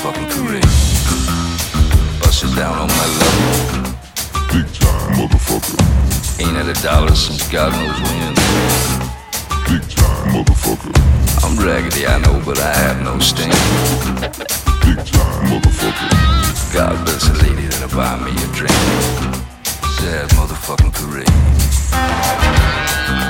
motherfucking parade. Bust it down on my level. Big time, motherfucker. Ain't had a dollar since God knows when. Big time, motherfucker. I'm raggedy, I know, but I have no sting. Big time, motherfucker. God bless a lady that'll buy me a drink. Sad motherfucking parade.